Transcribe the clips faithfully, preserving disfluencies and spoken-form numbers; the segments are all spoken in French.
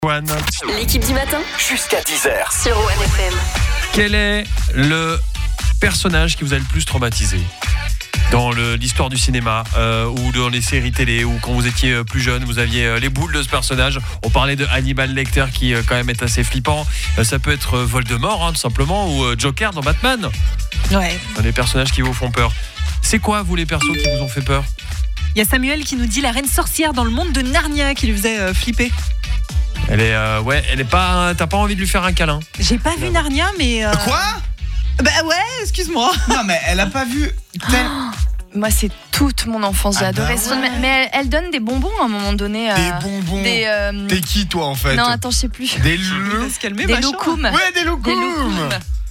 One. L'équipe du matin Jusqu'à dix heures. sur One F M. Quel est le personnage qui vous a le plus traumatisé dans le, l'histoire du cinéma euh, ou dans les séries télé, ou quand vous étiez euh, plus jeune, vous aviez euh, les boules de ce personnage? On parlait de Hannibal Lecter qui euh, quand même est assez flippant. Euh, ça peut être euh, Voldemort hein, tout simplement, ou euh, Joker dans Batman. Ouais. Dans les personnages qui vous font peur. C'est quoi vous les persos qui vous ont fait peur? Il y a Samuel qui nous dit la reine sorcière dans le monde de Narnia qui lui faisait euh, flipper. Elle est euh, ouais, elle est pas. T'as pas envie de lui faire un câlin? J'ai pas vu Narnia, mais. euh, Quoi? Bah ouais, excuse-moi. Non mais elle a pas vu tel... Moi, c'est toute mon enfance. J'ai Ah adoré bah ce film. ouais. Mais elle, elle donne des bonbons à un moment donné. euh, Des bonbons. Des, euh, T'es qui toi en fait? Non, attends, je sais plus. Des Il loups. va se calmer, Des machin. loukoums. Ouais, des loups. Des loukoums.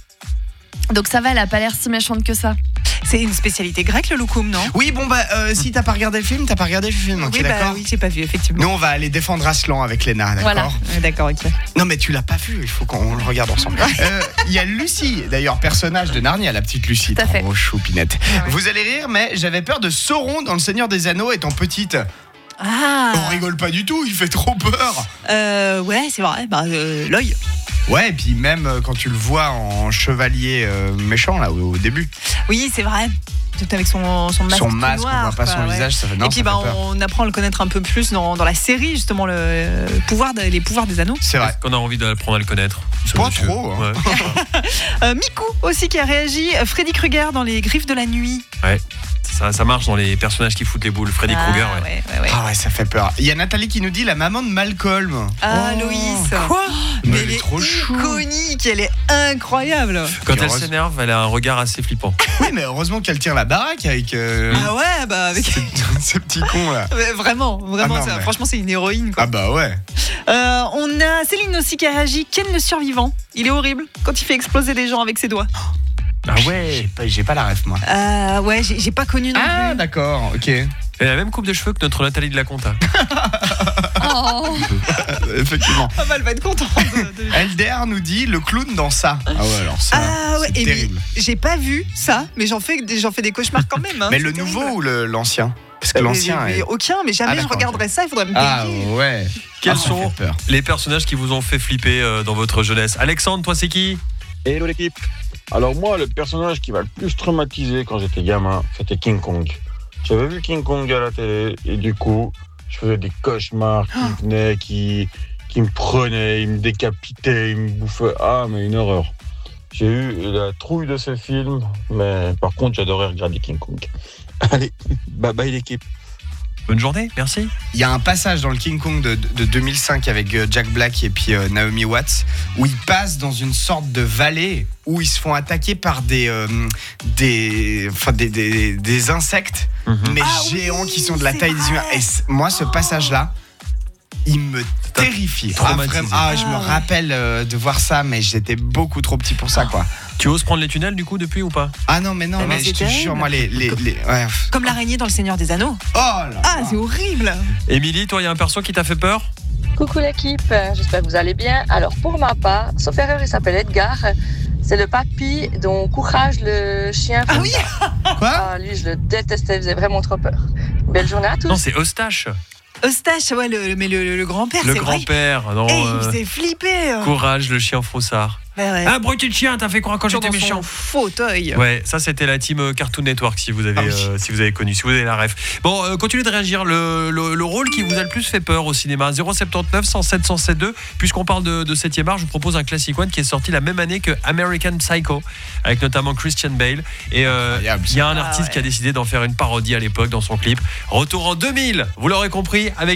Donc ça va, elle a pas l'air si méchante que ça. C'est une spécialité grecque, le loukoum, non? Oui, bon bah euh, si t'as pas regardé le film, t'as pas regardé le film, ok, Oui, bah d'accord. oui, j'ai pas vu, effectivement. Nous on va aller défendre Aslan avec Léna, d'accord. Voilà. Ouais, d'accord, ok. Non mais tu l'as pas vu, il faut qu'on le regarde ensemble. Euh, Il y a Lucie, d'ailleurs personnage de Narnia, la petite Lucie, Tout à fait. trop choupinette. Ouais. Vous allez rire, mais j'avais peur de Sauron dans Le Seigneur des Anneaux étant petite. Ah. On rigole pas du tout, il fait trop peur. Euh, ouais, c'est vrai. Bah, euh, l'œil. Ouais, et puis même euh, quand tu le vois en chevalier euh, méchant là au, au début, Oui, c'est vrai. Tout avec son, son masque. son tout masque, noir, on voit pas quoi, son ouais. visage, ça fait non, Et puis ça bah, fait peur. on apprend à le connaître un peu plus dans, dans la série, justement, le, le pouvoir de- les pouvoirs des anneaux. C'est vrai. Est-ce qu'on a envie d'apprendre à le connaître? ce Pas monsieur trop, hein. Ouais. Euh, Miku aussi qui a réagi. Euh, Freddy Krueger dans Les Griffes de la Nuit. Ça, ça marche dans les personnages qui foutent les boules. Freddy Ah, Krueger, ouais. ouais, ouais, ouais. Ah ouais, ça fait peur. Il y a Nathalie qui nous dit la maman de Malcolm. Ah, Oh. Loïs. Quoi? Mais Mais elle est trop chou. iconique, elle est incroyable. Quand Puis elle heureuse- s'énerve, elle a un regard assez flippant. Oui, mais heureusement qu'elle tire la baraque avec euh, Ah ouais, bah avec. ces, ces petits cons là. Ouais, Vraiment, vraiment, Ah non, ça- mais- franchement, c'est une héroïne, quoi. Ah bah ouais. Euh, on a Céline aussi qui a réagi. Ken le survivant. Il est horrible quand il fait exploser des gens avec ses doigts. Ah J'ai ouais. pas, j'ai pas la ref moi. Euh, ouais, j'ai j'ai pas connu non Ah plus. d'accord, ok. Elle a la même coupe de cheveux que notre Nathalie de la Conta. Oh. Euh, Effectivement. Ah bah, elle va être contente. de- de- Elder nous dit le clown dans ça. Ah ouais, alors ça. Ah ouais, c'est et terrible. mais j'ai pas vu ça, mais j'en fais, j'en fais des cauchemars quand même. hein, Mais c'est le terrible. nouveau ou le- l'ancien? Parce que Euh, l'ancien. mais- mais est- aucun, mais jamais Ah, je d'accord, regarderai ça, il faudrait me Ah payer. ouais. Quels Ah, ça sont fait peur. les personnages qui vous ont fait flipper euh, dans votre jeunesse? Alexandre, toi c'est qui? Hello l'équipe. Alors moi, le personnage qui m'a le plus traumatisé quand j'étais gamin, c'était King Kong. J'avais vu King Kong à la télé et du coup, je faisais des cauchemars qui me venaient, qui, qui me prenaient, ils me décapitaient, ils me bouffaient. Ah, mais une horreur. J'ai eu la trouille de ce film, mais par contre, j'adorais regarder King Kong. Allez, bye bye l'équipe. Bonne journée, merci. Il y a un passage dans le King Kong de, de deux mille cinq avec euh, Jack Black et puis euh, Naomi Watts où ils passent dans une sorte de vallée où ils se font attaquer par des euh, des, enfin, des, des des insectes mais Ah géants oui, qui sont de la c'est taille des humains. vrai. Et c- moi ce passage là il me terrifie. Ah, traumatisé. vraiment. Ah, je me Ah ouais. rappelle euh, de voir ça, mais j'étais beaucoup trop petit pour ça, quoi. Tu oses prendre les tunnels du coup depuis ou pas? Ah non, mais non, Ah, mais mais je c'est te terrible. jure, moi, les. les, les- ouais. Comme l'araignée dans Le Seigneur des Anneaux. Oh là Ah, là. c'est horrible. Émilie, toi, il y a un perso qui t'a fait peur? Coucou l'équipe, euh, j'espère que vous allez bien. Alors pour ma part, sauf erreur, il s'appelle Edgar. C'est le papy dont Courage le chien. Ah oui. Quoi? Ah, lui, je le détestais, il faisait vraiment trop peur. Belle journée à tous. Non, c'est Eustache, Eustache, ouais, le, mais le, le- le grand-père, le c'est vrai. grand-père. Non, Eh, il euh, faisait flipper. Courage, le chien faussard. Ouais, ouais. Ah, bruit de chien, t'as fait quoi quand Toujours j'étais dans son méchant? fauteuil. Ouais, ça c'était la team euh, Cartoon Network si vous avez, Ah oui. euh, si vous avez connu, si vous avez la ref. Bon, euh, continuez de réagir. Le, le, le rôle qui vous a le plus fait peur au cinéma, zéro sept neuf, cent sept, cent sept deux. Puisqu'on parle de, de septième art, je vous propose un classic one qui est sorti la même année que American Psycho, avec notamment Christian Bale. Et euh, Incroyable, ça. il y a un Ah artiste ouais. qui a décidé d'en faire une parodie à l'époque dans son clip. Retour en deux mille, vous l'aurez compris, avec